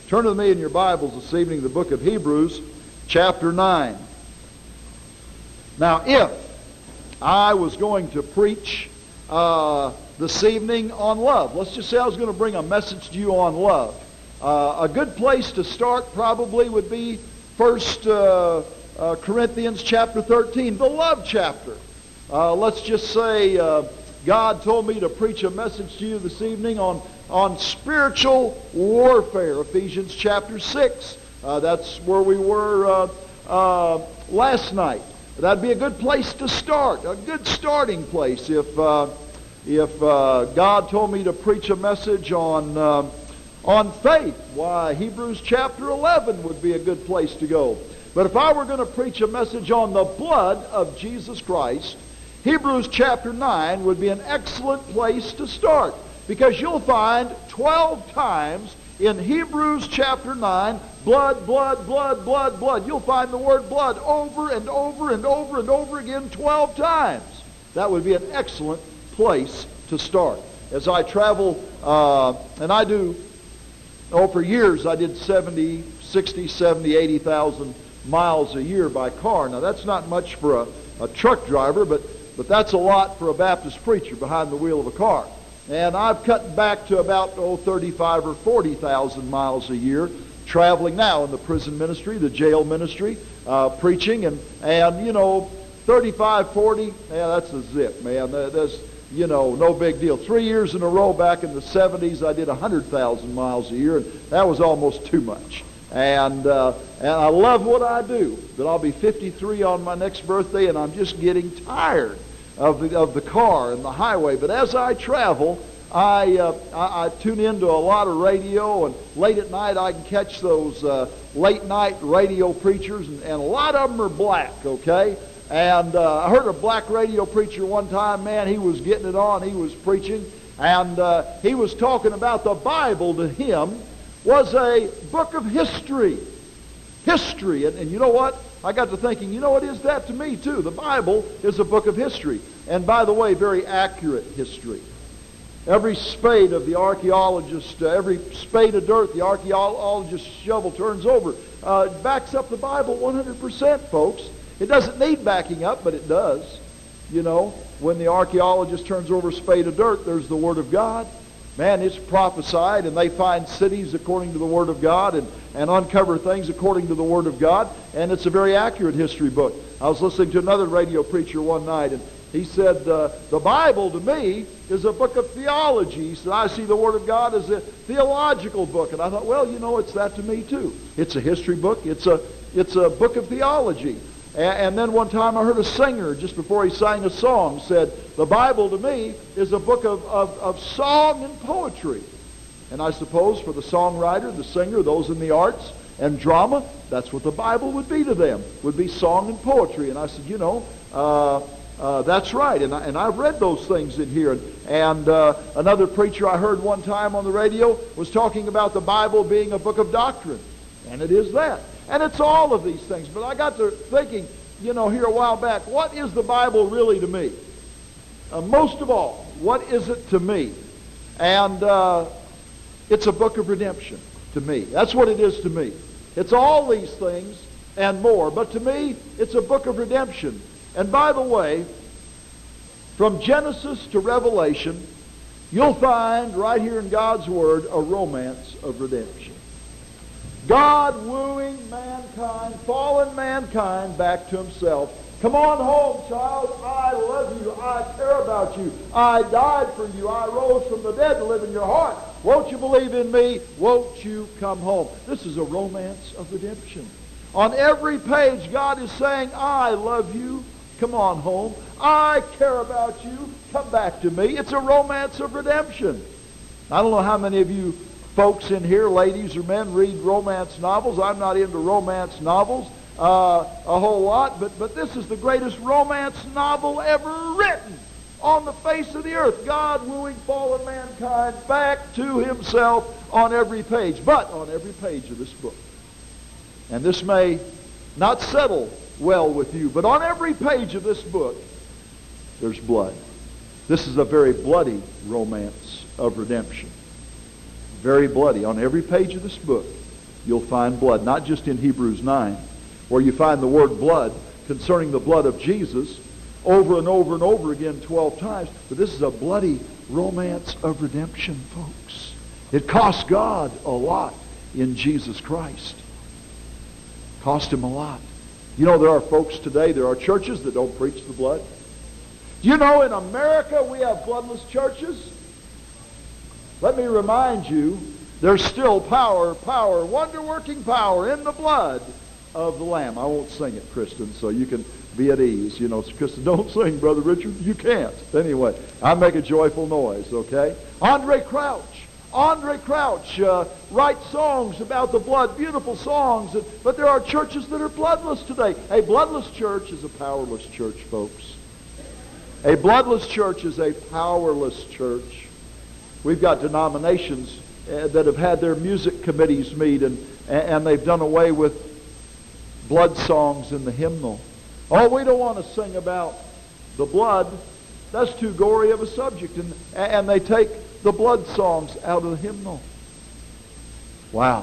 Turn with me in your Bibles this evening, the book of Hebrews, chapter 9. Now, if I was going to preach this evening on love, let's just say I was going to bring a message to you on love. A good place to start probably would be 1 Corinthians chapter 13, the love chapter. Let's just say God told me to preach a message to you this evening on spiritual warfare, Ephesians chapter 6. That's where we were last night. That'd be a good place to start, a good starting place if God told me to preach a message on faith. Why, Hebrews chapter 11 would be a good place to go. But if I were going to preach a message on the blood of Jesus Christ, Hebrews chapter 9 would be an excellent place to start, because you'll find 12 times in Hebrews chapter 9, blood, blood, blood, blood, blood. You'll find the word blood over and over and over and over again 12 times. That would be an excellent place to start. As I travel, and I do, for years I did 70, 60, 70, 80,000 miles a year by car. Now that's not much for a truck driver, but that's a lot for a Baptist preacher behind the wheel of a car. And I've cut back to about 35 or 40,000 miles a year, traveling now in the prison ministry, the jail ministry, preaching, and 35, 40, yeah, that's a zip, man. That's, no big deal. 3 years in a row back in the 70s, I did 100,000 miles a year, and that was almost too much. And I love what I do, but I'll be 53 on my next birthday, and I'm just getting tired of the car and the highway. But as I travel, I tune into a lot of radio, and late at night I can catch those late night radio preachers, and a lot of them are black, okay? And I heard a black radio preacher one time, man, he was getting it on, he was preaching, and he was talking about the Bible to him was a book of history. History, and you know what? I got to thinking, it is that to me too. The Bible is a book of history. And by the way, very accurate history. Every spade of the archaeologist, every spade of dirt the archaeologist's shovel turns over, backs up the Bible 100%, folks. It doesn't need backing up, but it does. When the archaeologist turns over a spade of dirt, there's the Word of God. Man, it's prophesied, and they find cities according to the Word of God and uncover things according to the Word of God, and it's a very accurate history book. I was listening to another radio preacher one night, and he said, the Bible to me is a book of theology. He said, I see the Word of God as a theological book. And I thought, well, it's that to me too. It's a history book. It's a book of theology. And then one time I heard a singer, just before he sang a song, said, the Bible to me is a book of song and poetry. And I suppose for the songwriter, the singer, those in the arts and drama, that's what the Bible would be to them, would be song and poetry. And I said, that's right. And I've read those things in here. And another preacher I heard one time on the radio was talking about the Bible being a book of doctrine. And it is that. And it's all of these things. But I got to thinking, here a while back, what is the Bible really to me? Most of all, what is it to me? And it's a book of redemption to me. That's what it is to me. It's all these things and more. But to me, it's a book of redemption. And by the way, from Genesis to Revelation, you'll find right here in God's Word a romance of redemption. God wooing mankind, fallen mankind back to himself. Come on home, child. I love you. I care about you. I died for you. I rose from the dead to live in your heart. Won't you believe in me? Won't you come home? This is a romance of redemption. On every page, God is saying, I love you. Come on home. I care about you. Come back to me. It's a romance of redemption. I don't know how many of you folks in here, ladies or men, read romance novels. I'm not into romance novels a whole lot, but this is the greatest romance novel ever written on the face of the earth. God wooing fallen mankind back to himself on every page, but on every page of this book. And this may not settle well with you, but on every page of this book, there's blood. This is a very bloody romance of redemption. Very bloody. On every page of this book, you'll find blood. Not just in Hebrews 9, where you find the word blood concerning the blood of Jesus over and over and over again 12 times. But this is a bloody romance of redemption, folks. It cost God a lot in Jesus Christ. Cost him a lot. You know, there are folks today, there are churches that don't preach the blood. Do you know in America we have bloodless churches? Let me remind you, there's still power, wonder-working power in the blood of the Lamb. I won't sing it, Kristen, so you can be at ease. You know, Kristen, don't sing, Brother Richard. You can't. Anyway, I make a joyful noise, okay? Andre Crouch writes songs about the blood, beautiful songs, but there are churches that are bloodless today. A bloodless church is a powerless church, folks. A bloodless church is a powerless church. We've got denominations that have had their music committees meet, and they've done away with blood songs in the hymnal. Oh, we don't want to sing about the blood. That's too gory of a subject. And they take the blood songs out of the hymnal. Wow.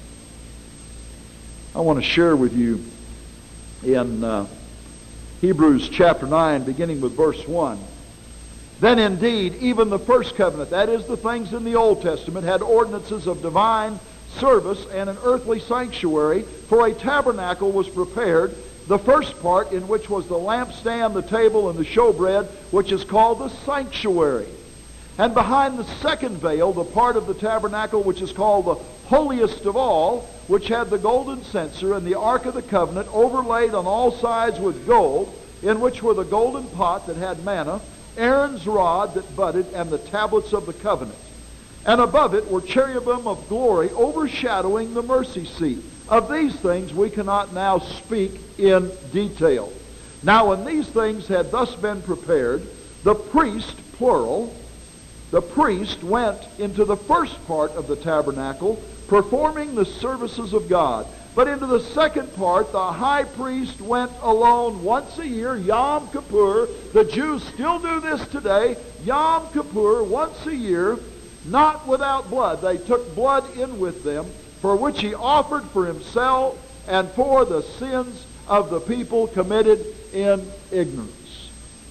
I want to share with you in Hebrews chapter 9, beginning with verse 1. Then indeed, even the first covenant, that is the things in the Old Testament, had ordinances of divine service and an earthly sanctuary, for a tabernacle was prepared, the first part in which was the lampstand, the table, and the showbread, which is called the sanctuary. And behind the second veil, the part of the tabernacle which is called the holiest of all, which had the golden censer and the ark of the covenant overlaid on all sides with gold, in which were the golden pot that had manna, Aaron's rod that budded, and the tablets of the covenant. And above it were cherubim of glory overshadowing the mercy seat. Of these things we cannot now speak in detail. Now when these things had thus been prepared, the priest, plural, the priest went into the first part of the tabernacle, performing the services of God. But into the second part, the high priest went alone once a year, Yom Kippur. The Jews still do this today, Yom Kippur, once a year, not without blood. They took blood in with them, for which he offered for himself and for the sins of the people committed in ignorance.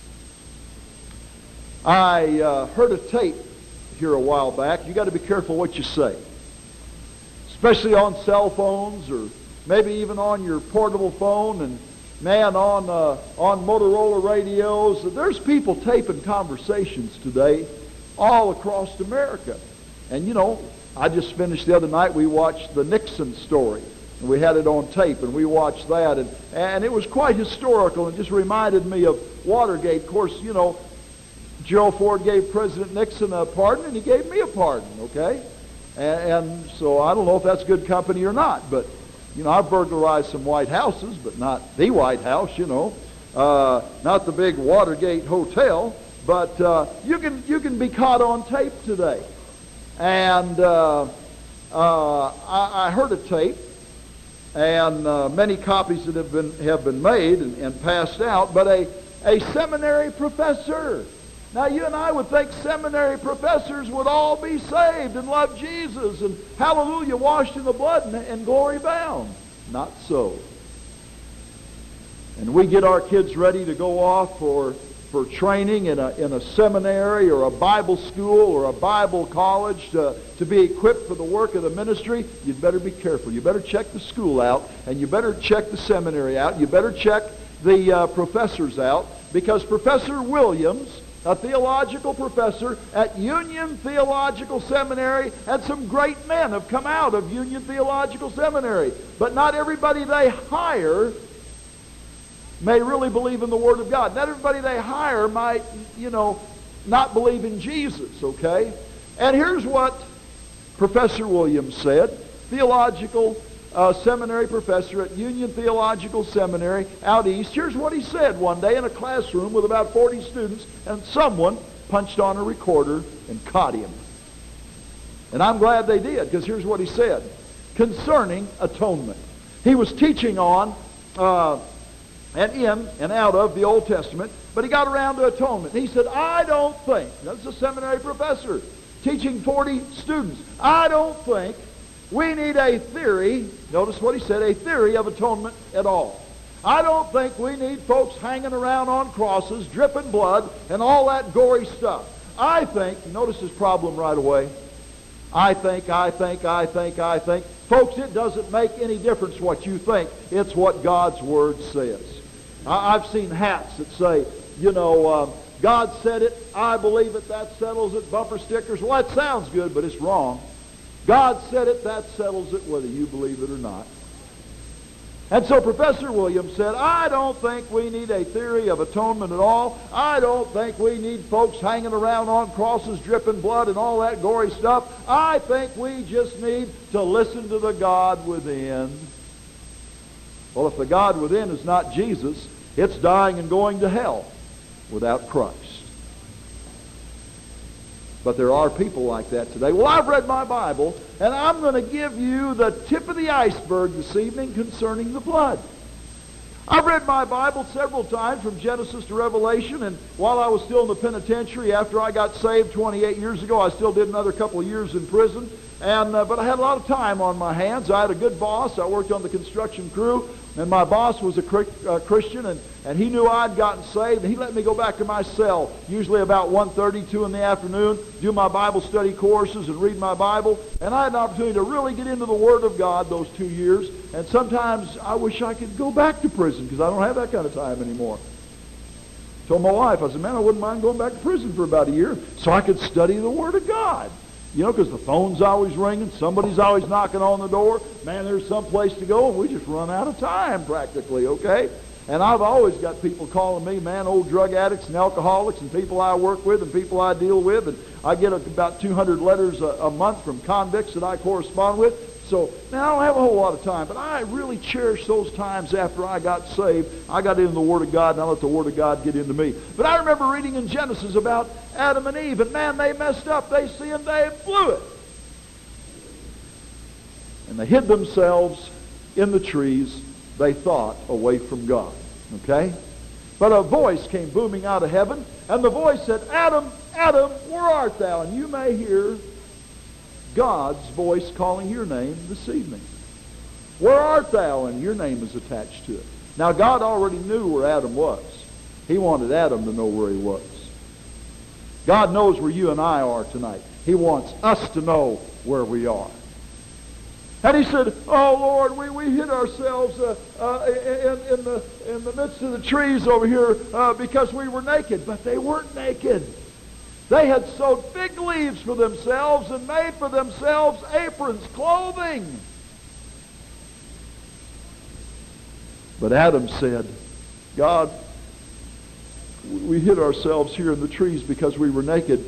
I heard a tape here a while back. You got to be careful what you say, especially on cell phones or maybe even on your portable phone, and man, on Motorola radios. There's people taping conversations today all across America. And you know, I just finished the other night, we watched the Nixon story, and we had it on tape, and we watched that, and it was quite historical, and just reminded me of Watergate. Of course, you know, Gerald Ford gave President Nixon a pardon, and he gave me a pardon, okay? And so I don't know if that's good company or not, but, you know, I've burglarized some White Houses, but not the White House, you know, not the big Watergate hotel, but you can be caught on tape today. And I heard a tape, and many copies that have been made and passed out, but a seminary professor. Now, you and I would think seminary professors would all be saved and love Jesus and, hallelujah, washed in the blood and glory bound. Not so. And we get our kids ready to go off for training in a seminary or a Bible school or a Bible college to be equipped for the work of the ministry. You'd better be careful. You better check the school out, and you better check the seminary out. You better check the professors out, because Professor Williams, a theological professor at Union Theological Seminary, and some great men have come out of Union Theological Seminary. But not everybody they hire may really believe in the Word of God. Not everybody they hire might, you know, not believe in Jesus, okay? And here's what Professor Williams said, theological seminary professor at Union Theological Seminary out east. Here's what he said one day in a classroom with about 40 students, and someone punched on a recorder and caught him. And I'm glad they did, because here's what he said concerning atonement. He was teaching on and in and out of the Old Testament, but he got around to atonement. He said, I don't think, that's a seminary professor teaching 40 students, I don't think we need a theory, notice what he said, a theory of atonement at all. I don't think we need folks hanging around on crosses, dripping blood, and all that gory stuff. I think, notice his problem right away, I think. Folks, it doesn't make any difference what you think. It's what God's Word says. I've seen hats that say, God said it, I believe it, that settles it, bumper stickers. Well, that sounds good, but it's wrong. God said it, that settles it, whether you believe it or not. And so Professor Williams said, I don't think we need a theory of atonement at all. I don't think we need folks hanging around on crosses, dripping blood, and all that gory stuff. I think we just need to listen to the God within. Well, if the God within is not Jesus, it's dying and going to hell without Christ. But there are people like that today. Well, I've read my Bible, and I'm going to give you the tip of the iceberg this evening concerning the blood. I've read my Bible several times from Genesis to Revelation, and while I was still in the penitentiary after I got saved 28 years ago, I still did another couple of years in prison. But I had a lot of time on my hands. I had a good boss. I worked on the construction crew, and my boss was a Christian, and he knew I'd gotten saved, and he let me go back to my cell, usually about 1:30, 2 in the afternoon, do my Bible study courses and read my Bible. And I had an opportunity to really get into the Word of God those 2 years, and sometimes I wish I could go back to prison because I don't have that kind of time anymore. I told my wife, I said, man, I wouldn't mind going back to prison for about a year so I could study the Word of God. Because the phone's always ringing, somebody's always knocking on the door. Man, there's some place to go, and we just run out of time practically, okay? And I've always got people calling me, man, old drug addicts and alcoholics and people I work with and people I deal with. And I get about 200 letters a month from convicts that I correspond with. So, now I don't have a whole lot of time, but I really cherish those times after I got saved. I got into the Word of God, and I let the Word of God get into me. But I remember reading in Genesis about Adam and Eve, and man, they messed up. They sinned, they blew it. And they hid themselves in the trees, they thought, away from God. Okay? But a voice came booming out of heaven, and the voice said, Adam, Adam, where art thou? And you may hear God's voice calling your name this evening. Where art thou? And your name is attached to it. Now, God already knew where Adam was. He wanted Adam to know where he was. God knows where you and I are tonight. He wants us to know where we are. And he said, oh, Lord, we hid ourselves in the midst of the trees over here because we were naked. But they weren't naked. They had sewed fig leaves for themselves and made for themselves aprons, clothing. But Adam said, God, we hid ourselves here in the trees because we were naked.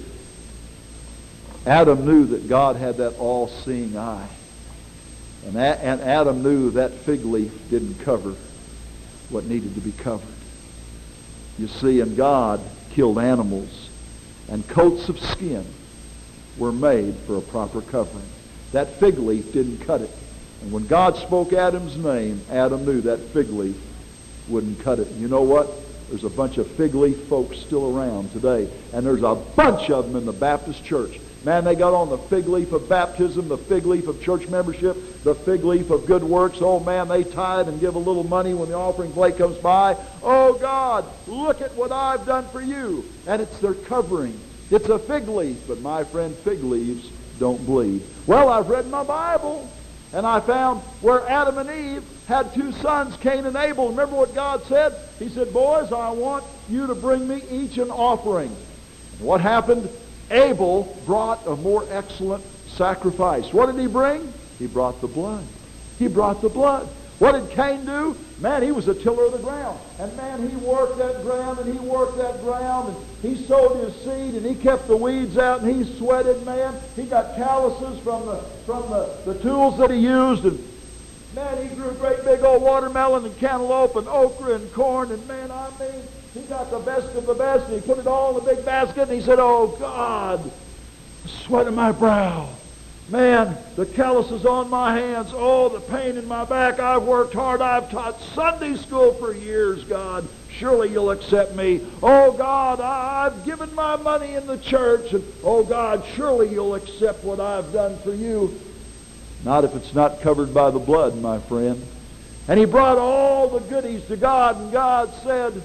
Adam knew that God had that all-seeing eye. And Adam knew that fig leaf didn't cover what needed to be covered. You see, and God killed animals, and coats of skin were made for a proper covering. That fig leaf didn't cut it. And when God spoke Adam's name, Adam knew that fig leaf wouldn't cut it. And you know what? There's a bunch of fig leaf folks still around today. And there's a bunch of them in the Baptist church. Man, they got on the fig leaf of baptism, the fig leaf of church membership, the fig leaf of good works. Oh, man, they tithe and give a little money when the offering plate comes by. Oh, God, look at what I've done for you. And it's their covering. It's a fig leaf. But, my friend, fig leaves don't bleed. Well, I've read my Bible, and I found where Adam and Eve had two sons, Cain and Abel. Remember what God said? He said, boys, I want you to bring me each an offering. And what happened? Abel brought a more excellent sacrifice. What did he bring? He brought the blood. He brought the blood. What did Cain do? Man, he was a tiller of the ground. And man, he worked that ground and he worked that ground and he sowed his seed and he kept the weeds out and he sweated, man. He got calluses from the tools that he used, and man, he grew great big old watermelon and cantaloupe and okra and corn, and man, I mean, he got the best of the best, and he put it all in a big basket, and he said, oh, God, the sweat of my brow. Man, the calluses on my hands. Oh, the pain in my back. I've worked hard. I've taught Sunday school for years, God. Surely you'll accept me. Oh, God, I've given my money in the church, and oh, God, surely you'll accept what I've done for you. Not if it's not covered by the blood, my friend. And he brought all the goodies to God, and God said,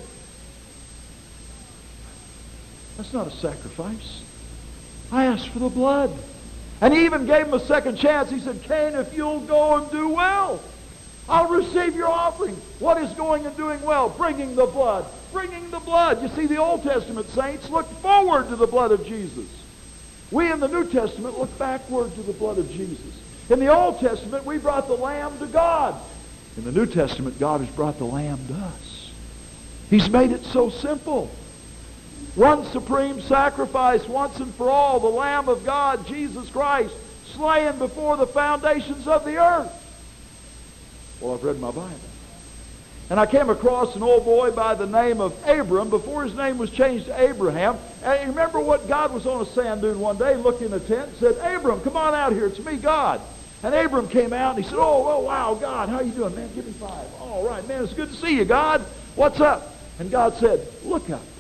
that's not a sacrifice. I asked for the blood. And he even gave him a second chance. He said, Cain, if you'll go and do well, I'll receive your offering. What is going and doing well? Bringing the blood. Bringing the blood. You see, the Old Testament saints looked forward to the blood of Jesus. We in the New Testament look backward to the blood of Jesus. In the Old Testament, we brought the lamb to God. In the New Testament, God has brought the lamb to us. He's made it so simple. One supreme sacrifice, once and for all, the Lamb of God, Jesus Christ, slain before the foundations of the earth. Well, I've read my Bible. And I came across an old boy by the name of Abram before his name was changed to Abraham. And you remember what? God was on a sand dune one day, looked in a tent and said, Abram, come on out here. It's me, God. And Abram came out and he said, oh, wow, God, how you doing, man? Give me 5. All right, man, it's good to see you, God. What's up? And God said, look up.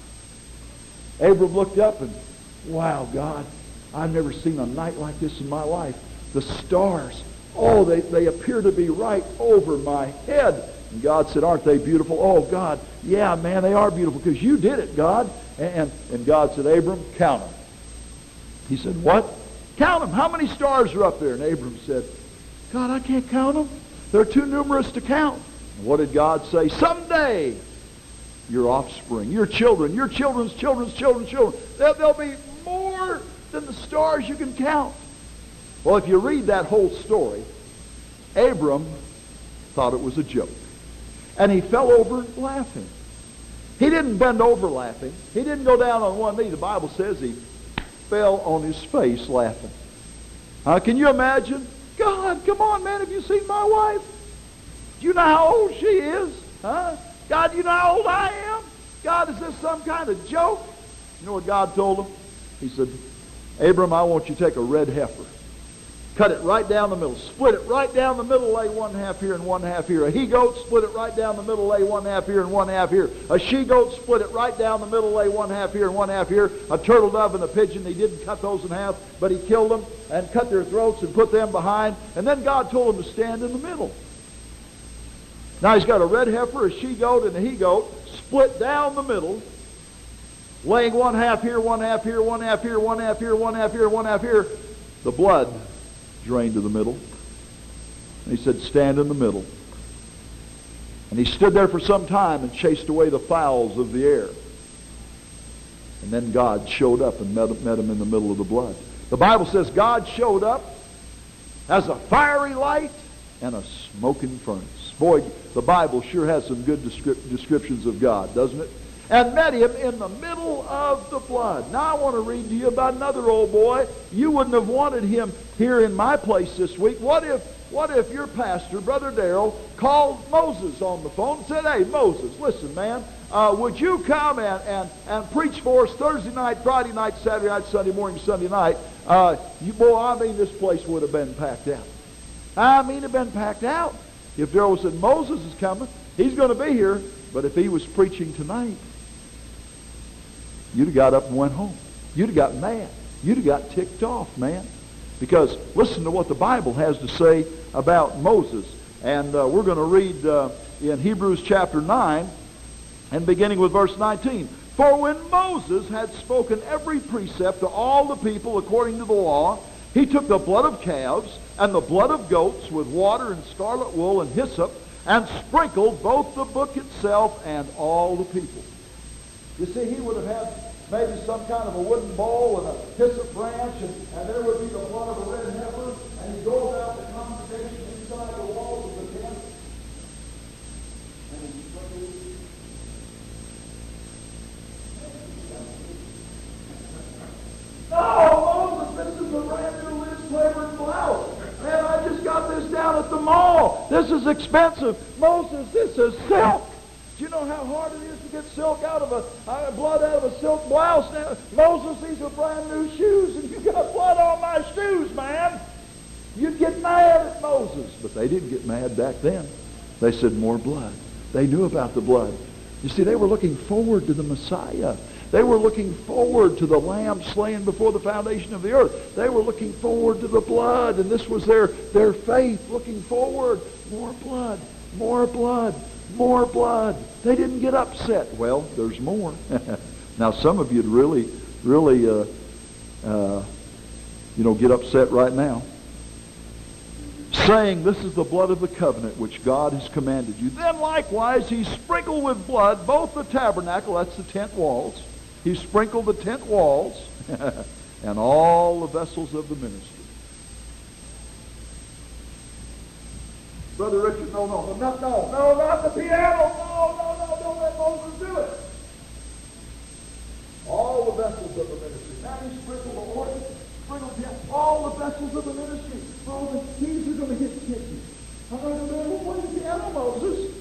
Abram looked up and, wow, God, I've never seen a night like this in my life. The stars, oh, they appear to be right over my head. And God said, aren't they beautiful? Oh, God, yeah, man, they are beautiful because you did it, God. And God said, Abram, count them. He said, what? Count them. How many stars are up there? And Abram said, God, I can't count them. They're too numerous to count. And what did God say? Someday, your offspring, your children, your children's children's children's children, there'll be more than the stars you can count. Well, if you read that whole story, Abram thought it was a joke. And he fell over laughing. He didn't bend over laughing. He didn't go down on one knee. The Bible says he fell on his face laughing. Can you imagine? God, come on, man, have you seen my wife? Do you know how old she is? Huh? God, do you know how old I am? God, is this some kind of joke? You know what God told him? He said, Abram, I want you to take a red heifer. Cut it right down the middle. Split it right down the middle. Lay 1/2 here and 1/2 here. A he-goat, split it right down the middle. Lay 1/2 here and 1/2 here. A she-goat, split it right down the middle. Lay 1/2 here and 1/2 here. A turtle dove and a pigeon. He didn't cut those in half, but he killed them and cut their throats and put them behind. And then God told him to stand in the middle. Now he's got a red heifer, a she-goat, and a he-goat split down the middle, laying 1/2 here, 1/2 here, 1/2 here, 1/2 here, 1/2 here, 1/2 here. The blood drained to the middle. And he said, stand in the middle. And he stood there for some time and chased away the fowls of the air. And then God showed up and met him in the middle of the blood. The Bible says God showed up as a fiery light and a smoking furnace. Boy, the Bible sure has some good descriptions of God, doesn't it? And met him in the middle of the blood. Now I want to read to you about another old boy. You wouldn't have wanted him here in my place this week. What if your pastor, Brother Darrell, called Moses on the phone and said, hey, Moses, listen, man, would you come and preach for us Thursday night, Friday night, Saturday night, Sunday morning, Sunday night? This place would have been packed out. It'd have been packed out. If Darrell said, Moses is coming, he's going to be here, but if he was preaching tonight, you'd have got up and went home. You'd have got mad. You'd have got ticked off, man. Because listen to what the Bible has to say about Moses. And we're going to read in Hebrews chapter 9 and beginning with verse 19. For when Moses had spoken every precept to all the people according to the law, he took the blood of calves and the blood of goats with water and scarlet wool and hyssop and sprinkled both the book itself and all the people. You see, he would have had maybe some kind of a wooden bowl and a hyssop branch, and there would be the blood of a red heifer, and he'd go about the congregation inside the walls of the tent, and he'd sprinkled. Oh, Moses, this is a brand new Liz Claiborne blouse. Man, I just got this down at the mall. This is expensive. Moses, this is silk. Do you know how hard it is to get silk out of blood out of a silk blouse? Now, Moses, these are brand new shoes, and you got blood on my shoes, man. You'd get mad at Moses. But they didn't get mad back then. They said, more blood. They knew about the blood. You see, they were looking forward to the Messiah. They were looking forward to the Lamb slain before the foundation of the earth. They were looking forward to the blood, and this was their faith, looking forward. More blood, more blood, more blood. They didn't get upset. Well, there's more. Now, some of you'd really get upset right now, saying, this is the blood of the covenant which God has commanded you. Then likewise he sprinkled with blood both the tabernacle, that's the tent walls. He sprinkled the tent walls and all the vessels of the ministry. Brother Richard, no, not the piano. No, don't let Moses do it. All the vessels of the ministry. Now he sprinkled the organ, sprinkled all the vessels of the ministry. Oh, the keys are going to get sticky. I'm going to play the piano, Moses.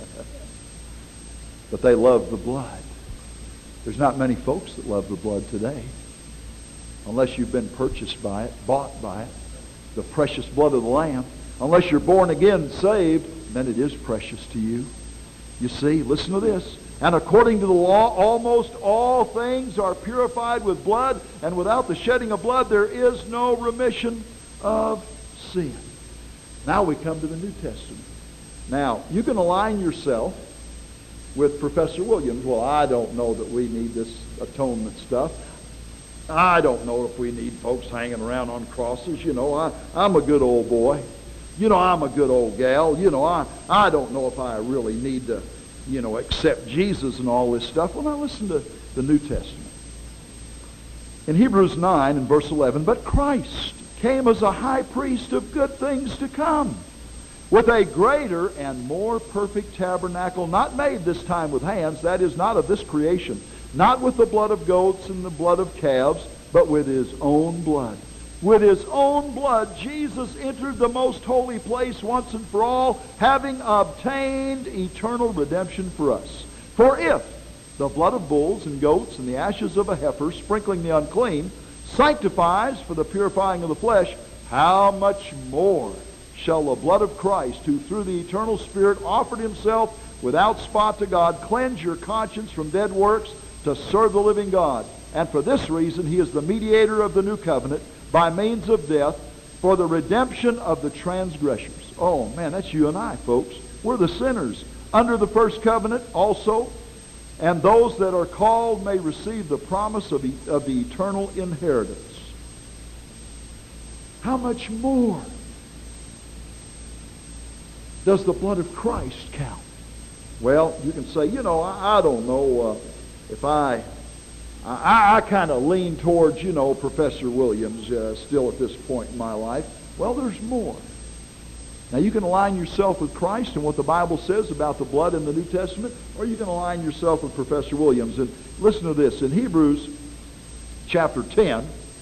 But they love the blood. There's not many folks that love the blood today. Unless you've been purchased by it, bought by it. The precious blood of the Lamb. Unless you're born again, saved, then it is precious to you. You see, listen to this. And according to the law, almost all things are purified with blood, and without the shedding of blood, there is no remission of sin. Now we come to the New Testament. Now, you can align yourself with Professor Williams. Well, I don't know that we need this atonement stuff. I don't know if we need folks hanging around on crosses. I'm a good old boy. I'm a good old gal. I don't know if I really need to, accept Jesus and all this stuff. Well, now listen to the New Testament. In Hebrews 9 and verse 11, but Christ came as a high priest of good things to come, with a greater and more perfect tabernacle, not made this time with hands, that is, not of this creation, not with the blood of goats and the blood of calves, but with his own blood. With his own blood, Jesus entered the most holy place once and for all, having obtained eternal redemption for us. For if the blood of bulls and goats and the ashes of a heifer, sprinkling the unclean, sanctifies for the purifying of the flesh, how much more shall the blood of Christ, who through the eternal Spirit offered himself without spot to God, cleanse your conscience from dead works to serve the living God? And for this reason he is the mediator of the new covenant, by means of death, for the redemption of the transgressors. Oh man, that's you and I, folks. We're the sinners under the first covenant also, and those that are called may receive the promise of the eternal inheritance. How much more does the blood of Christ count? Well, you can say, I don't know if I kind of lean towards, Professor Williams still at this point in my life. Well, there's more. Now, you can align yourself with Christ and what the Bible says about the blood in the New Testament, or you can align yourself with Professor Williams. And listen to this. In Hebrews chapter 10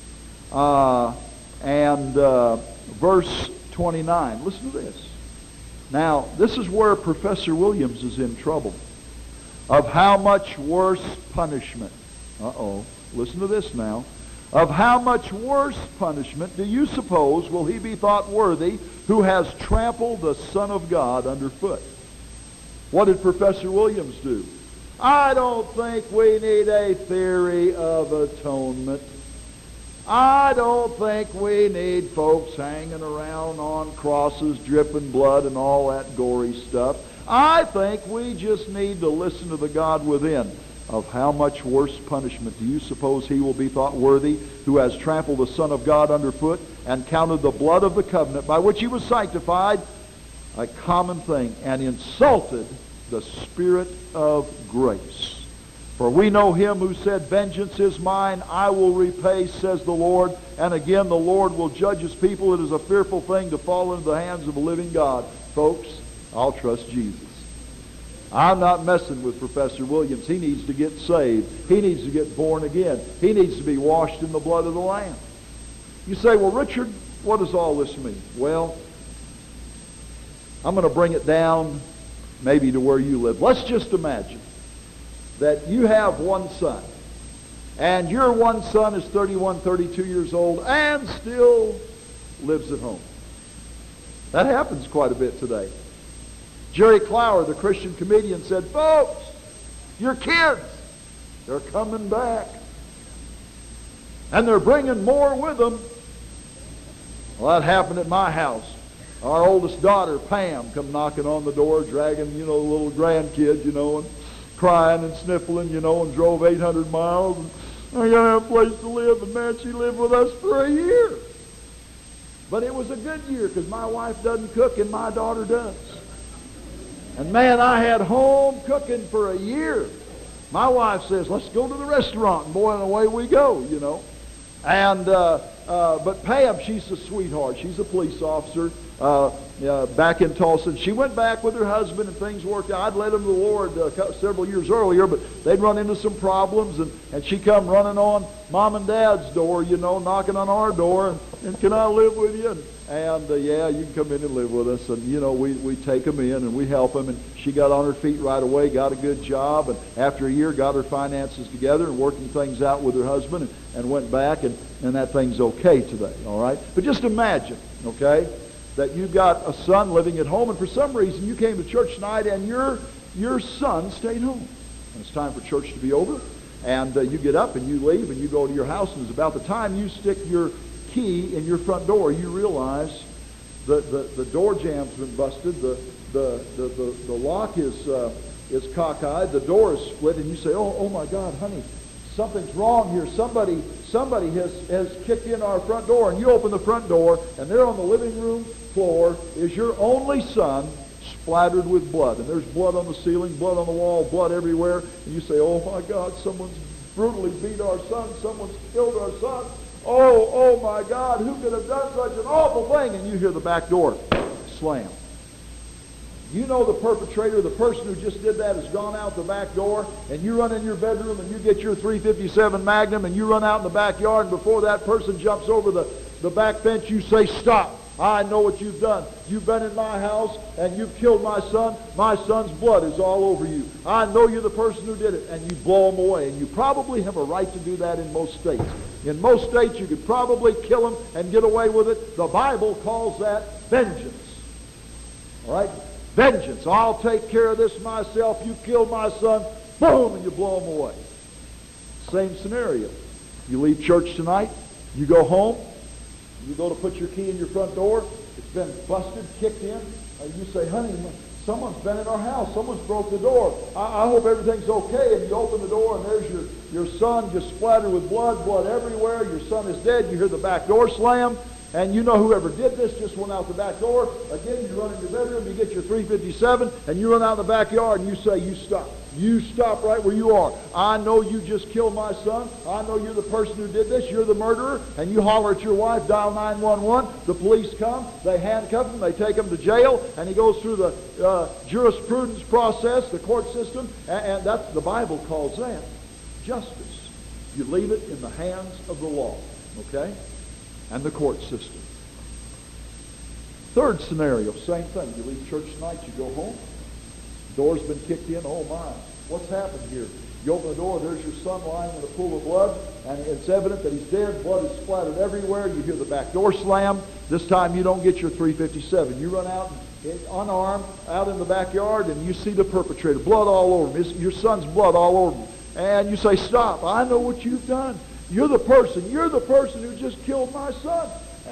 and verse 29, listen to this. Now, this is where Professor Williams is in trouble. Of how much worse punishment. Listen to this now. Of how much worse punishment do you suppose will he be thought worthy who has trampled the Son of God underfoot? What did Professor Williams do? I don't think we need a theory of atonement. I don't think we need folks hanging around on crosses, dripping blood and all that gory stuff. I think we just need to listen to the God within. Of how much worse punishment do you suppose he will be thought worthy who has trampled the Son of God underfoot and counted the blood of the covenant by which he was sanctified a common thing, and insulted the Spirit of grace? For we know him who said, vengeance is mine, I will repay, says the Lord. And again, the Lord will judge his people. It is a fearful thing to fall into the hands of a living God. Folks, I'll trust Jesus. I'm not messing with Professor Williams. He needs to get saved. He needs to get born again. He needs to be washed in the blood of the Lamb. You say, well, Richard, what does all this mean? Well, I'm going to bring it down maybe to where you live. Let's just imagine that you have one son, and your one son is 31, 32 years old and still lives at home. That happens quite a bit today. Jerry Clower, the Christian comedian, said, folks, your kids, They're coming back. And they're bringing more with them. Well, that happened at my house. Our oldest daughter, Pam, come knocking on the door, dragging, the little grandkid, and crying and sniffling, and drove 800 miles. And I got to have a place to live. And man, she lived with us for a year. But it was a good year because my wife doesn't cook and my daughter does. And man, I had home cooking for a year. My wife says, let's go to the restaurant. And boy, and away we go, And, but Pam, she's a sweetheart. She's a police officer back in Tulsa. She went back with her husband and things worked out. I'd led them to the Lord several years earlier, but they'd run into some problems. And she come running on Mom and Dad's door, knocking on our door. And can I live with you? And yeah, you can come in and live with us. And, we take them in and we help them. And she got on her feet right away, got a good job. And after a year, got her finances together and working things out with her husband and went back. And that thing's okay today, all right? But just imagine, okay, that you've got a son living at home. And for some reason, you came to church tonight and your son stayed home. And it's time for church to be over. And you get up and you leave and you go to your house. And it's about the time you stick your key in your front door, you realize the door jam's been busted, the lock is cockeyed, the door is split, and you say, oh my God, honey, something's wrong here. Somebody has kicked in our front door. And you open the front door, and there on the living room floor is your only son splattered with blood. And there's blood on the ceiling, blood on the wall, blood everywhere. And you say, oh my God, someone's brutally beat our son. Someone's killed our son. Oh my God, who could have done such an awful thing? And you hear the back door slam. You know the perpetrator, the person who just did that, has gone out the back door, and you run in your bedroom and you get your .357 Magnum and you run out in the backyard, and before that person jumps over the back fence, you say, stop. I know what you've done. You've been in my house and you've killed my son. My son's blood is all over you. I know you're the person who did it. And you blow him away. And you probably have a right to do that in most states. In most states, you could probably kill him and get away with it. The Bible calls that vengeance. All right? Vengeance. I'll take care of this myself. You killed my son. Boom, and you blow him away. Same scenario. You leave church tonight. You go home. You go to put your key in your front door. It's been busted, kicked in. You say, honey, someone's been in our house. Someone's broke the door. I hope everything's okay. And you open the door, and there's your son just splattered with blood everywhere. Your son is dead. You hear the back door slam. And you know whoever did this just went out the back door. Again, you run in your bedroom, you get your .357, and you run out in the backyard, and you say, you stop. You stop right where you are. I know you just killed my son. I know you're the person who did this. You're the murderer. And you holler at your wife, dial 911. The police come. They handcuff him. They take him to jail. And he goes through the jurisprudence process, the court system. And that's, the Bible calls that justice. You leave it in the hands of the law. Okay? And the court system. Third scenario, same thing. You leave church tonight, you go home. Door's been kicked in. Oh my, what's happened here? You open the door, there's your son lying in a pool of blood, and it's evident that he's dead. Blood is splattered everywhere. You hear the back door slam. This time you don't get your .357. You run out unarmed out in the backyard, and you see the perpetrator. Blood all over him. Your son's blood all over him. And you say, stop. I know what you've done. You're the person who just killed my son.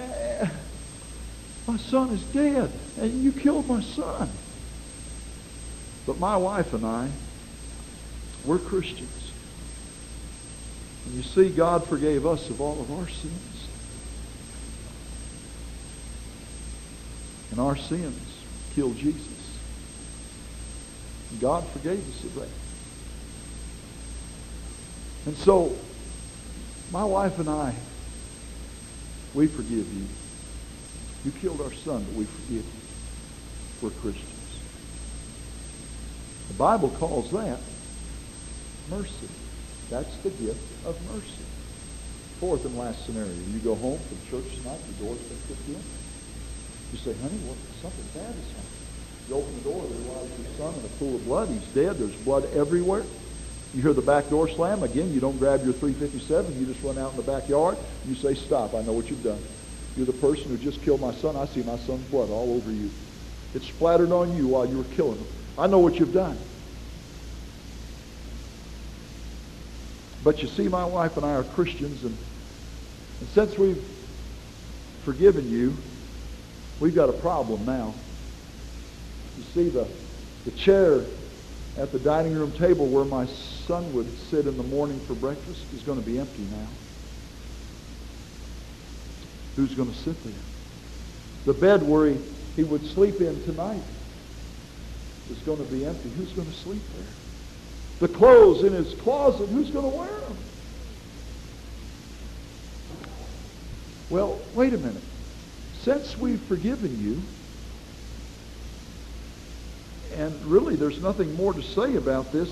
My son is dead, and you killed my son. But my wife and I, we're Christians. And you see, God forgave us of all of our sins. And our sins killed Jesus. And God forgave us of that. And so, my wife and I, we forgive you. You killed our son, but we forgive you. We're Christians. The Bible calls that mercy. That's the gift of mercy. Fourth and last scenario. You go home from church tonight, your door's been kicked in. You say, honey, something bad has happened. You open the door, there lies your son in a pool of blood. He's dead. There's blood everywhere. You hear the back door slam. Again, you don't grab your .357. You just run out in the backyard. You say, stop. I know what you've done. You're the person who just killed my son. I see my son's blood all over you. It splattered on you while you were killing him. I know what you've done. But you see, my wife and I are Christians, and since we've forgiven you, we've got a problem now. You see, the chair at the dining room table where my son would sit in the morning for breakfast is going to be empty now. Who's going to sit there? The bed where he would sleep in tonight is going to be empty. Who's going to sleep there? The clothes in his closet, who's going to wear them? Well, wait a minute. Since we've forgiven you, and really there's nothing more to say about this,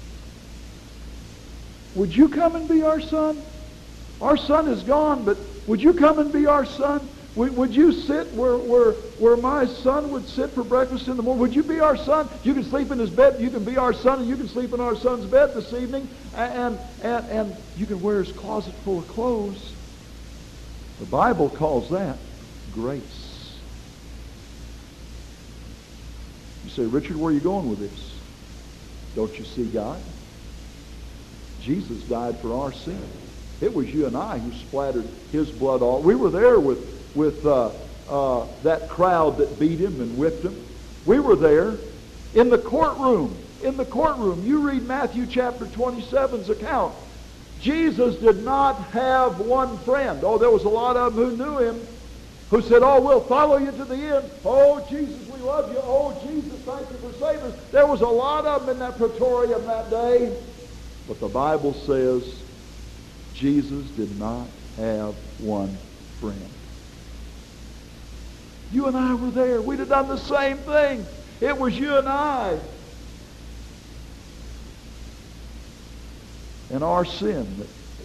would you come and be our son? Our son is gone, but would you come and be our son? Would you sit where my son would sit for breakfast in the morning? Would you be our son? You can sleep in his bed. You can be our son, and you can sleep in our son's bed this evening. And you can wear his closet full of clothes. The Bible calls that grace. You say, Richard, where are you going with this? Don't you see God? Jesus died for our sin. It was you and I who splattered his blood all. We were there with that crowd that beat him and whipped him. We were there in the courtroom. In the courtroom. You read Matthew chapter 27's account. Jesus did not have one friend. Oh, there was a lot of them who knew him, who said, oh, we'll follow you to the end. Oh, Jesus, we love you. Oh, Jesus, thank you for saving us. There was a lot of them in that praetorium that day. But the Bible says Jesus did not have one friend. You and I were there. We'd have done the same thing. It was you and I. And our sin that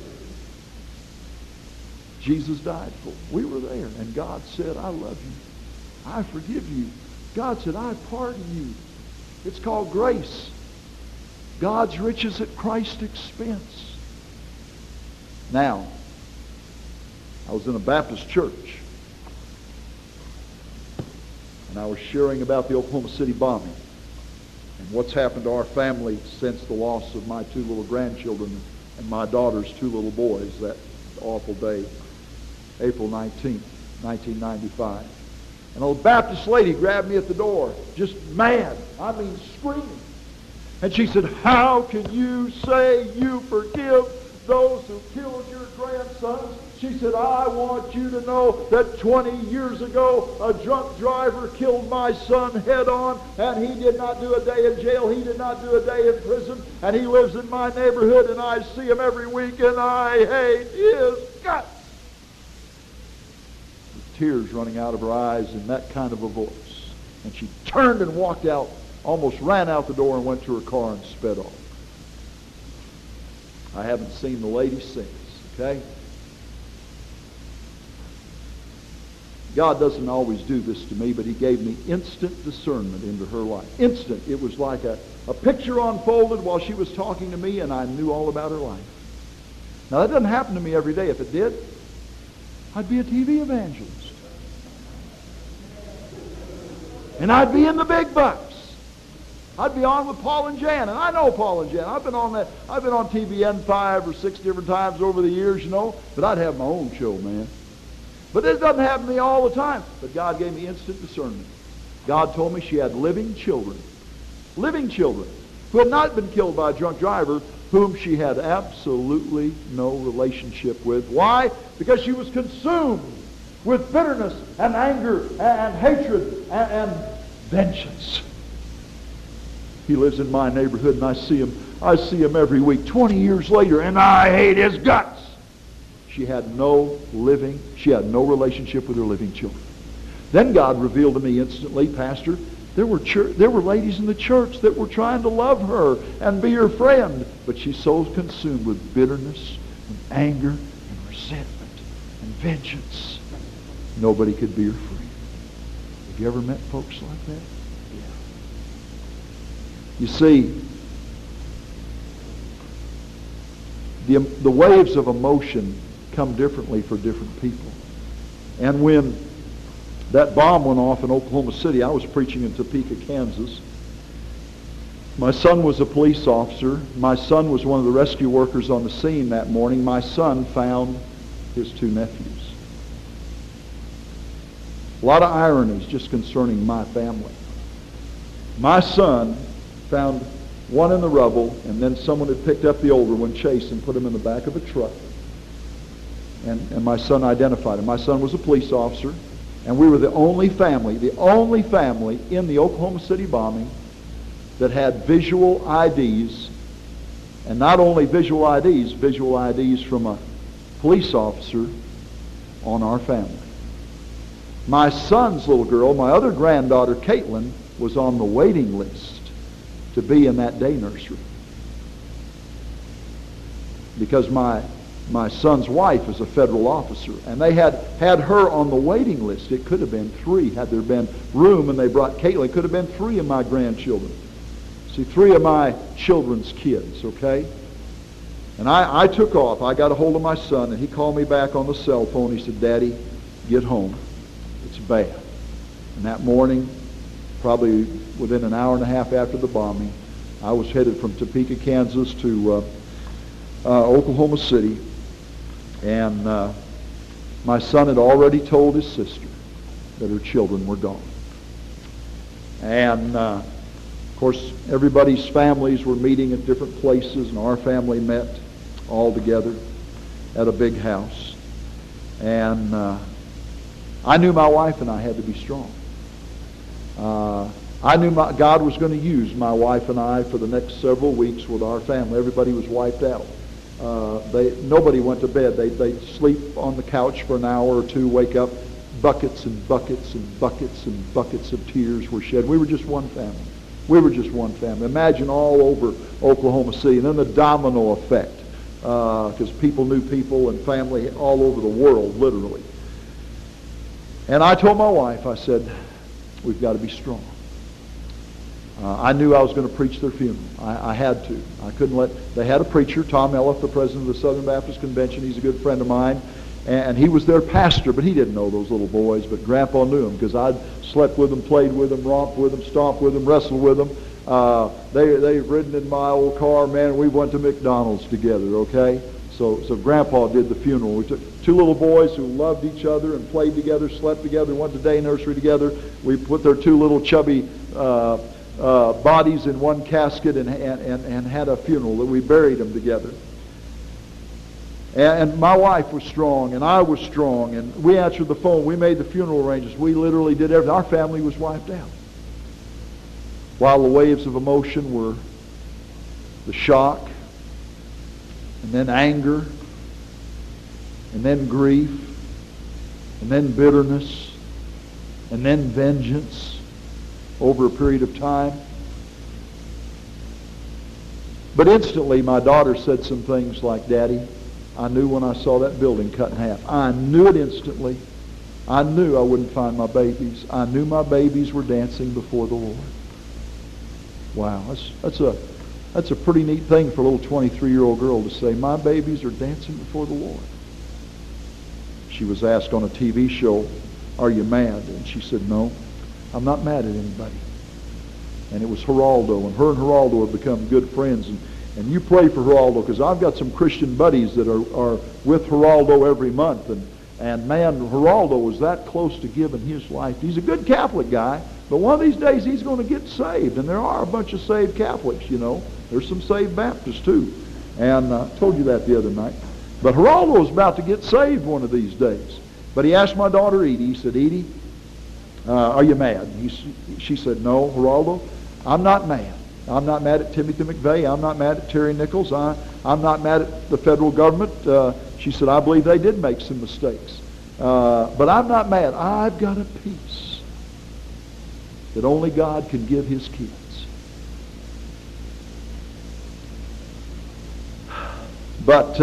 Jesus died for. We were there. And God said, I love you. I forgive you. God said, I pardon you. It's called grace. God's riches at Christ's expense. Now, I was in a Baptist church, and I was sharing about the Oklahoma City bombing and what's happened to our family since the loss of my two little grandchildren and my daughter's two little boys that awful day, April 19th, 1995. An old Baptist lady grabbed me at the door, just mad, I mean screaming. And she said, how can you say you forgive those who killed your grandsons? She said, I want you to know that 20 years ago, a drunk driver killed my son head on, and he did not do a day in jail. He did not do a day in prison, and he lives in my neighborhood, and I see him every week, and I hate his guts. With tears running out of her eyes in that kind of a voice. And she turned and walked out, almost ran out the door and went to her car and sped off. I haven't seen the lady since, okay? God doesn't always do this to me, but he gave me instant discernment into her life. Instant. It was like a picture unfolded while she was talking to me, and I knew all about her life. Now, that doesn't happen to me every day. If it did, I'd be a TV evangelist. And I'd be in the big bucks. I'd be on with Paul and Jan, and I know Paul and Jan. I've been on TVN 5 or 6 different times over the years, you know, but I'd have my own show, man. But this doesn't happen to me all the time. But God gave me instant discernment. God told me she had living children, who had not been killed by a drunk driver, whom she had absolutely no relationship with. Why? Because she was consumed with bitterness and anger and hatred and vengeance. He lives in my neighborhood, and I see him every week, 20 years later, and I hate his guts. She had no relationship with her living children. Then God revealed to me instantly, Pastor, there were ladies in the church that were trying to love her and be her friend, but she's so consumed with bitterness and anger and resentment and vengeance, nobody could be her friend. Have you ever met folks like that? You see, the waves of emotion come differently for different people. And when that bomb went off in Oklahoma City, I was preaching in Topeka, Kansas, My son was a police officer. My son was one of the rescue workers on the scene that morning. My son found his two nephews. A lot of ironies just concerning my family. My son found one in the rubble, and then someone had picked up the older one, Chase, and put him in the back of a truck. And my son identified him. My son was a police officer, and we were the only family in the Oklahoma City bombing that had visual IDs, and not only visual IDs from a police officer on our family. My son's little girl, my other granddaughter, Caitlin, was on the waiting list to be in that day nursery. Because my son's wife is a federal officer, and they had her on the waiting list. It could have been 3 had there been room, and they brought Caitlin. It could have been 3 of my grandchildren. See, 3 of my children's kids, okay? And I took off. I got a hold of my son, and he called me back on the cell phone. He said, "Daddy, get home. It's bad." And that morning, probably within an hour and a half after the bombing, I was headed from Topeka, Kansas to Oklahoma City. And my son had already told his sister that her children were gone. And of course, everybody's families were meeting at different places, and our family met all together at a big house. And I knew my wife and I had to be strong. I knew God was going to use my wife and I for the next several weeks with our family. Everybody was wiped out. Nobody went to bed. They'd sleep on the couch for an hour or 2, wake up, buckets and buckets and buckets and buckets of tears were shed. We were just one family. Imagine all over Oklahoma City. And then the domino effect, because people knew people and family all over the world, literally. And I told my wife, I said, we've got to be strong. I knew I was going to preach their funeral. I had to. I couldn't they had a preacher, Tom Elliff, the president of the Southern Baptist Convention. He's a good friend of mine. And he was their pastor, but he didn't know those little boys. But Grandpa knew them, because I'd slept with them, played with them, romped with them, stomped with them, wrestled with them. They've ridden in my old car, man. We went to McDonald's together, okay? So Grandpa did the funeral. We took 2 little boys who loved each other and played together, slept together, went to day nursery together. We put their 2 little chubby bodies in one casket and had a funeral. That we buried them together. And my wife was strong, and I was strong, and we answered the phone. We made the funeral arrangements. We literally did everything. Our family was wiped out. While the waves of emotion were the shock, and then anger, and then grief, and then bitterness, and then vengeance over a period of time. But instantly my daughter said some things like, "Daddy, I knew when I saw that building cut in half. I knew it instantly. I knew I wouldn't find my babies. I knew my babies were dancing before the Lord." Wow, that's a pretty neat thing for a little 23-year-old girl to say, "My babies are dancing before the Lord." She was asked on a TV show, "Are you mad?" And she said, "No, I'm not mad at anybody." And it was Geraldo, and her and Geraldo have become good friends. And you pray for Geraldo, because I've got some Christian buddies that are with Geraldo every month. And man, Geraldo was that close to giving his life. He's a good Catholic guy, but one of these days he's going to get saved. And there are a bunch of saved Catholics, you know. There's some saved Baptists too. And I told you that the other night. But Geraldo is about to get saved one of these days. But he asked my daughter Edie, he said, "Edie, are you mad?" She said, "No, Geraldo, I'm not mad. I'm not mad at Timothy McVeigh. I'm not mad at Terry Nichols. I'm not mad at the federal government." She said, "I believe they did make some mistakes. But I'm not mad. I've got a peace that only God can give his kids." But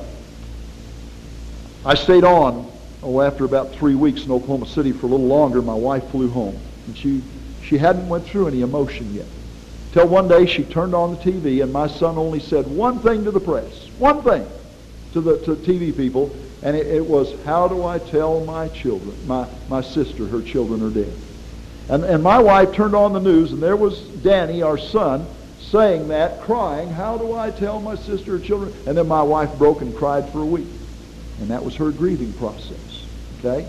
I stayed on, after about 3 weeks in Oklahoma City for a little longer. My wife flew home. And she hadn't went through any emotion yet. Till one day she turned on the TV, and my son only said one thing to the press, one thing to TV people, and it was, "How do I tell my children, my sister, her children are dead?" And my wife turned on the news, and there was Danny, our son, saying that, crying, how do I tell my sister or children? And then my wife broke and cried for a week. And that was her grieving process. Okay?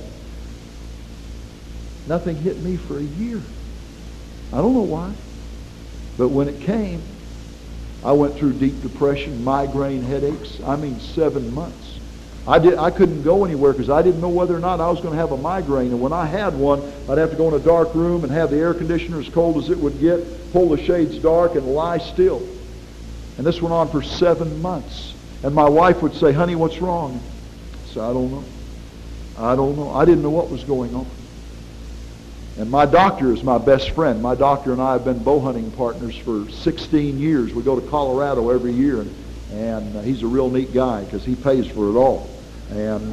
Nothing hit me for a year. I don't know why. But when it came, I went through deep depression, migraine headaches. 7 months. I couldn't go anywhere because I didn't know whether or not I was going to have a migraine. And when I had one, I'd have to go in a dark room and have the air conditioner as cold as it would get, pull the shades dark, and lie still. And this went on for 7 months. And my wife would say, honey, what's wrong? I said, I don't know. I don't know. I didn't know what was going on. And my doctor is my best friend. My doctor and I have been bow hunting partners for 16 years. We go to Colorado every year, and he's a real neat guy because he pays for it all. And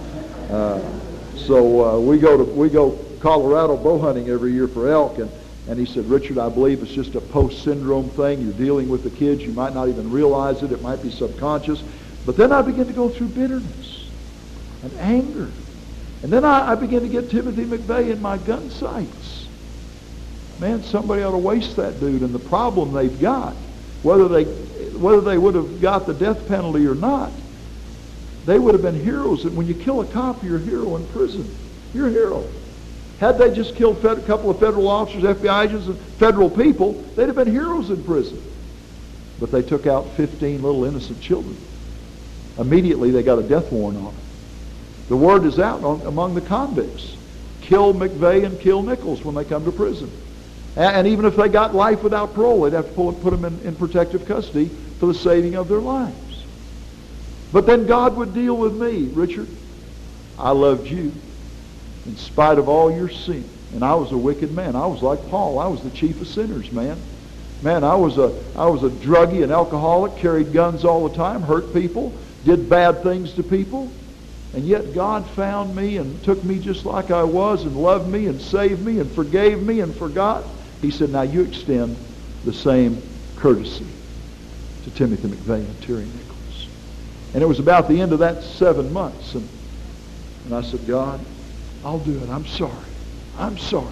so we go Colorado bow hunting every year for elk, and he said, Richard, I believe it's just a post-syndrome thing. You're dealing with the kids. You might not even realize it. It might be subconscious. But then I began to go through bitterness and anger. And then I began to get Timothy McVeigh in my gun sights. Man, somebody ought to waste that dude. And the problem they've got, whether they would have got the death penalty or not, they would have been heroes. And when you kill a cop, you're a hero in prison. You're a hero. Had they just killed a couple of federal officers, FBI agents, and federal people, they'd have been heroes in prison. But they took out 15 little innocent children. Immediately they got a death warrant on them. The word is out among the convicts. Kill McVeigh and kill Nichols when they come to prison. And even if they got life without parole, they'd have to put them in protective custody for the saving of their lives. But then God would deal with me. Richard, I loved you in spite of all your sin. And I was a wicked man. I was like Paul. I was the chief of sinners, man. Man, I was a druggie, an alcoholic, carried guns all the time, hurt people, did bad things to people. And yet God found me and took me just like I was and loved me and saved me and forgave me and forgot. He said, now you extend the same courtesy to Timothy McVeigh and Terry Nichols. And it was about the end of that 7 months. And I said, God, I'll do it. I'm sorry. I'm sorry.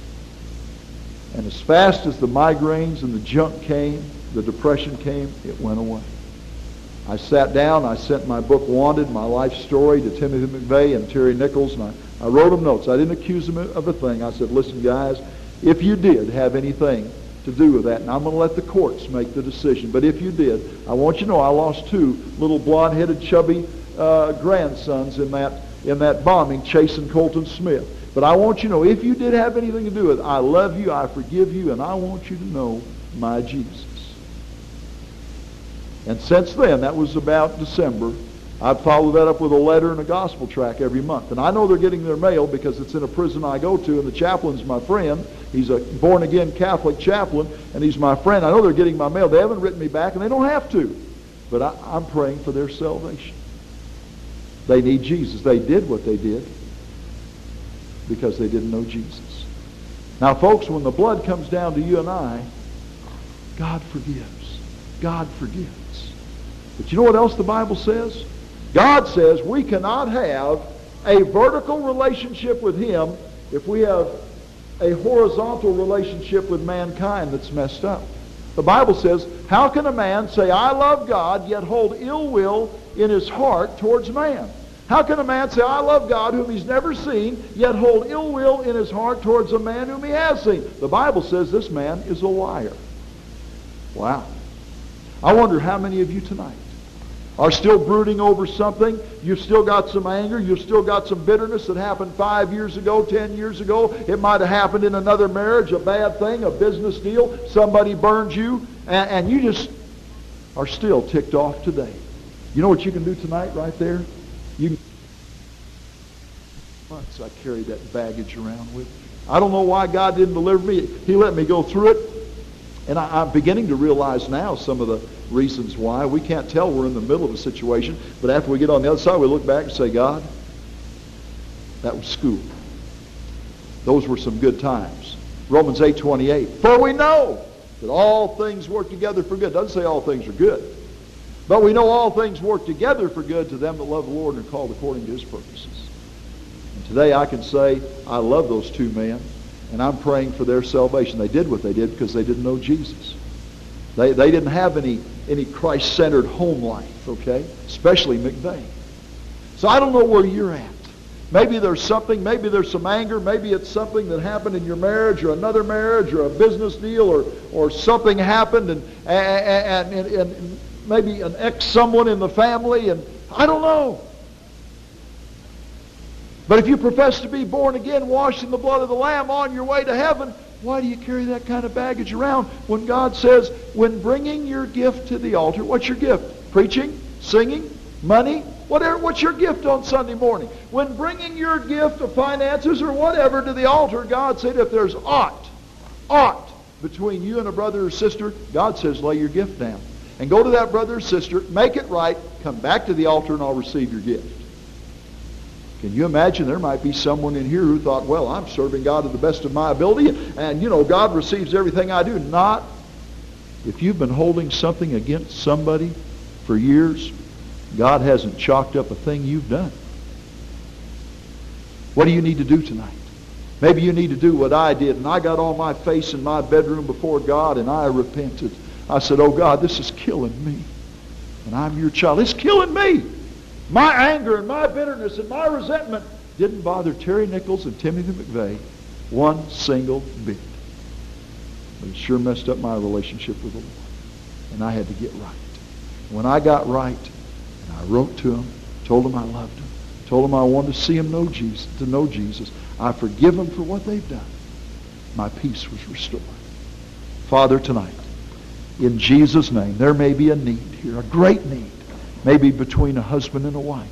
And as fast as the migraines and the junk came, the depression came, it went away. I sat down, I sent my book Wanted, my life story, to Timothy McVeigh and Terry Nichols, and I wrote them notes. I didn't accuse them of a thing. I said, listen, guys, if you did have anything to do with that, and I'm going to let the courts make the decision, but if you did, I want you to know I lost 2 little blonde-headed, chubby grandsons in that bombing chasing Colton Smith. But I want you to know, if you did have anything to do with it, I love you, I forgive you, and I want you to know my Jesus. And since then, that was about December, I'd follow that up with a letter and a gospel tract every month. And I know they're getting their mail because it's in a prison I go to, and the chaplain's my friend. He's a born-again Catholic chaplain, and he's my friend. I know they're getting my mail. They haven't written me back, and they don't have to. But I'm praying for their salvation. They need Jesus. They did what they did because they didn't know Jesus. Now, folks, when the blood comes down to you and I, God forgives. God forgives. But you know what else the Bible says? God says we cannot have a vertical relationship with Him if we have a horizontal relationship with mankind that's messed up. The Bible says, how can a man say, I love God, yet hold ill will in his heart towards man? How can a man say, I love God, whom he's never seen, yet hold ill will in his heart towards a man whom he has seen? The Bible says this man is a liar. Wow. I wonder how many of you tonight are still brooding over something. You've still got some anger. You've still got some bitterness that happened 5 years ago, 10 years ago. It might have happened in another marriage, a bad thing, a business deal. Somebody burned you, and you just are still ticked off today. You know what you can do tonight right there? You can... Months I carried that baggage around with me. I don't know why God didn't deliver me. He let me go through it. And I'm beginning to realize now some of the reasons why. We can't tell we're in the middle of a situation, but after we get on the other side, we look back and say, God, that was school. Those were some good times. Romans 8:28. For we know that all things work together for good. It doesn't say all things are good. But we know all things work together for good to them that love the Lord and are called according to His purposes. And today I can say, I love those 2 men. And I'm praying for their salvation. They did what they did because they didn't know Jesus. They didn't have any Christ-centered home life, okay? Especially McVeigh. So I don't know where you're at. Maybe there's something, maybe there's some anger, maybe it's something that happened in your marriage or another marriage or a business deal or something happened and maybe an ex-someone in the family, and I don't know. But if you profess to be born again, washed in the blood of the Lamb, on your way to heaven, why do you carry that kind of baggage around when God says, when bringing your gift to the altar, what's your gift? Preaching? Singing? Money? Whatever. What's your gift on Sunday morning? When bringing your gift of finances or whatever to the altar, God said if there's aught between you and a brother or sister, God says lay your gift down. And go to that brother or sister, make it right, come back to the altar and I'll receive your gift. Can you imagine there might be someone in here who thought, well, I'm serving God to the best of my ability, and, God receives everything I do. Not if you've been holding something against somebody for years, God hasn't chalked up a thing you've done. What do you need to do tonight? Maybe you need to do what I did, and I got on my face in my bedroom before God, and I repented. I said, oh, God, this is killing me, and I'm your child. It's killing me. My anger and my bitterness and my resentment didn't bother Terry Nichols and Timothy McVeigh one single bit. But it sure messed up my relationship with the Lord. And I had to get right. When I got right, and I wrote to them, told them I loved them, told them I wanted to see them know Jesus, I forgive them for what they've done, my peace was restored. Father, tonight, in Jesus' name, there may be a need here, a great need. Maybe between a husband and a wife.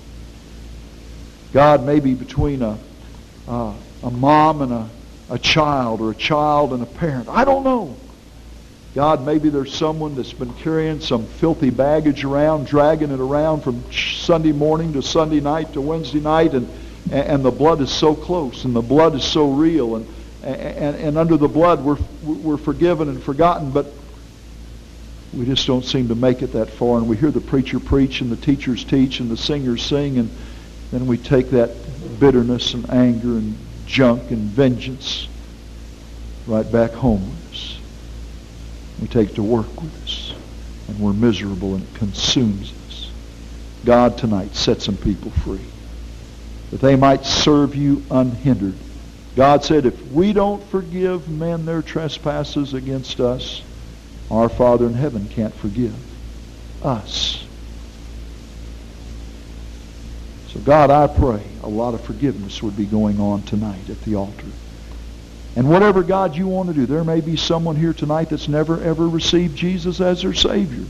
God, maybe between a mom and a child, or a child and a parent. I don't know. God, maybe there's someone that's been carrying some filthy baggage around, dragging it around from Sunday morning to Sunday night to Wednesday night, and the blood is so close, and the blood is so real, and under the blood we're forgiven and forgotten, but we just don't seem to make it that far, and we hear the preacher preach and the teachers teach and the singers sing, and then we take that bitterness and anger and junk and vengeance right back home with us. We take it to work with us, and we're miserable, and it consumes us. God, tonight, set some people free, that they might serve you unhindered. God said, if we don't forgive men their trespasses against us, our Father in heaven can't forgive us. So God, I pray a lot of forgiveness would be going on tonight at the altar. And whatever, God, you want to do, there may be someone here tonight that's never ever received Jesus as their Savior.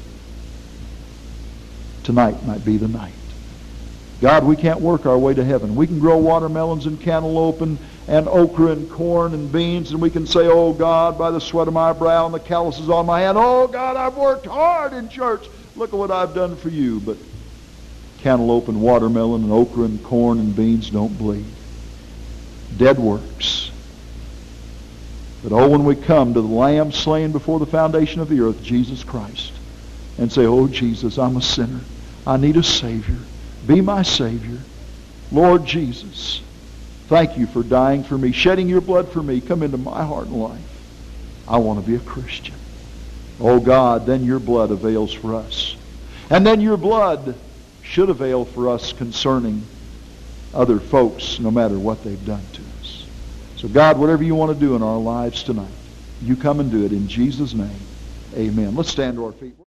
Tonight might be the night. God, we can't work our way to heaven. We can grow watermelons and cantaloupe and okra and corn and beans, and we can say, oh God, by the sweat of my brow and the calluses on my hand, oh God, I've worked hard in church. Look at what I've done for you. But cantaloupe and watermelon and okra and corn and beans don't bleed. Dead works. But oh, when we come to the Lamb slain before the foundation of the earth, Jesus Christ, and say, oh Jesus, I'm a sinner. I need a Savior. Be my Savior. Lord Jesus, thank you for dying for me, shedding your blood for me. Come into my heart and life. I want to be a Christian. Oh God, then your blood avails for us. And then your blood should avail for us concerning other folks, no matter what they've done to us. So God, whatever you want to do in our lives tonight, you come and do it in Jesus' name. Amen. Let's stand to our feet.